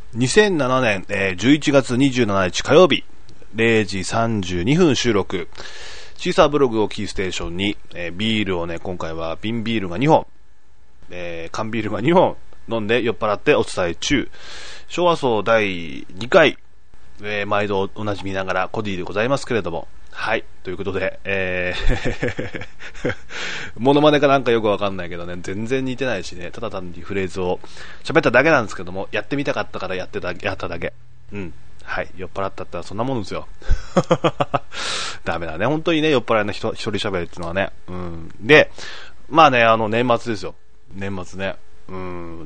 2007年、11月27日火曜日、0時32分収録。シーサーブログをキーステーションに、ビールをね、今回は瓶ビールが2本、缶ビールが2本飲んで酔っ払ってお伝え中。昭和層第2回、毎度おなじみながらコディでございますけれども。はい。ということで、モノマネかなんかよくわかんないけどね、全然似てないしね、ただ単にフレーズを喋っただけなんですけども、やってみたかったからやっただけ。うん。はい。酔っ払ったったらそんなもんですよ。ダメだね。本当にね、酔っ払いの一人喋りっていうのはね。うん。で、まあね、年末ですよ。年末ね。うん。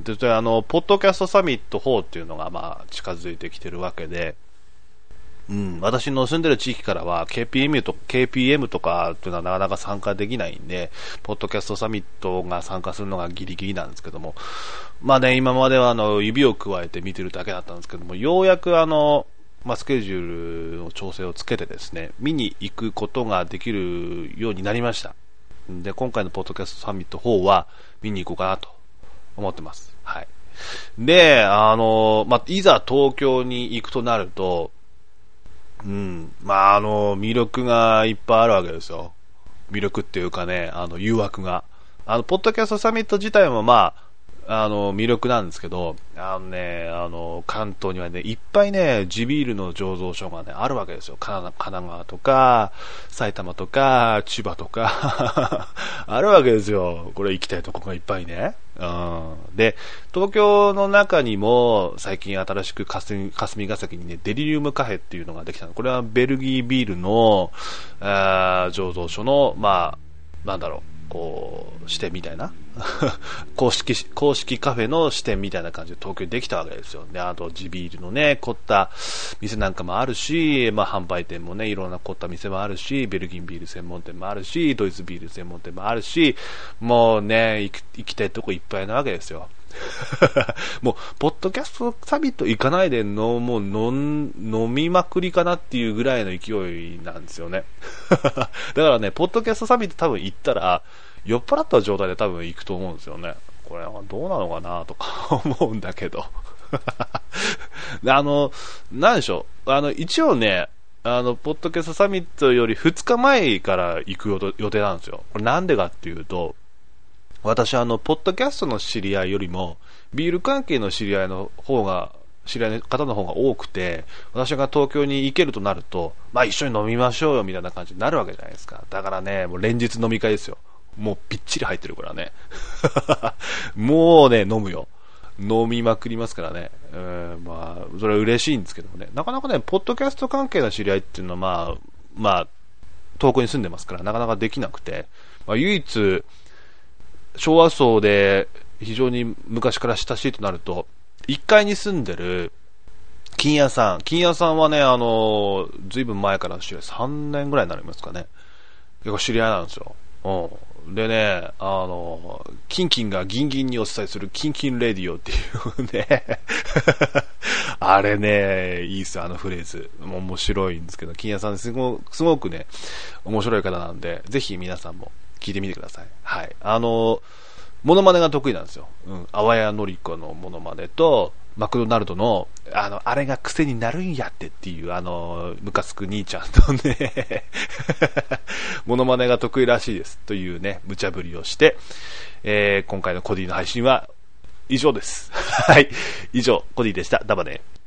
で、ポッドキャストサミット4っていうのがまあ近づいてきてるわけで、うん、私の住んでる地域からは KPM とかっていうのはなかなか参加できないんで、ポッドキャストサミットが参加するのがギリギリなんですけども、まあね、今までは指を加えて見てるだけだったんですけども、ようやくスケジュールの調整をつけてですね、見に行くことができるようになりました。で、今回のポッドキャストサミット4は見に行こうかなと思ってます。はい。で、いざ東京に行くとなると、うん。魅力がいっぱいあるわけですよ。魅力っていうかね、誘惑が。ポッドキャストサミット自体も魅力なんですけど、関東にはね、いっぱいね、地ビールの醸造所がね、あるわけですよ。神奈川とか、埼玉とか、千葉とか、あるわけですよ。これ行きたいとこがいっぱいね。うん。で、東京の中にも、最近新しく霞ヶ関にね、デリリウムカフェっていうのができたの。これはベルギービールの、醸造所の、支店みたいな公式カフェの支店みたいな感じで東京にできたわけですよ。で、あと地ビールのね、凝った店なんかもあるし、販売店もね、いろんな凝った店もあるし、ベルギービール専門店もあるし、ドイツビール専門店もあるし、もうね、行きたいとこいっぱいなわけですよ。もう、ポッドキャストサミット行かないでもう飲みまくりかなっていうぐらいの勢いなんですよね。だからね、ポッドキャストサミット多分行ったら、酔っ払った状態で多分行くと思うんですよね。これはどうなのかなとか思うんだけど。なんでしょう。一応ね、ポッドキャストサミットより2日前から行く予定なんですよ。これなんでかっていうと、私ポッドキャストの知り合いよりも、ビール関係の知り合いの方が多くて、私が東京に行けるとなると、一緒に飲みましょうよみたいな感じになるわけじゃないですか。だからね、もう連日飲み会ですよ。もうびっちり入ってるからね。もうね、飲むよ。飲みまくりますからね。それは嬉しいんですけどもね。なかなかね、ポッドキャスト関係の知り合いっていうのは遠くに住んでますから、なかなかできなくて、唯一、昭和層で非常に昔から親しいとなると、1階に住んでる金屋さんはね、ずいぶん前から知り合い、3年ぐらいになりますかね。結構知り合いなんですよ。うん。でね、キンキンがギンギンにお伝えするキンキンレディオっていうね、あれね、いいっすよ、フレーズ。面白いんですけど、金屋さんすごくね、面白い方なんで、ぜひ皆さんも聞いてみてください。はい。モノマネが得意なんですよ。うん。淡谷のり子のモノマネと、マクドナルドの、あれが癖になるんやっていう、ムカつく兄ちゃんとね、モノマネが得意らしいです。というね、無茶ぶりをして、今回のコディの配信は以上です。はい。以上、コディでした。ダバね。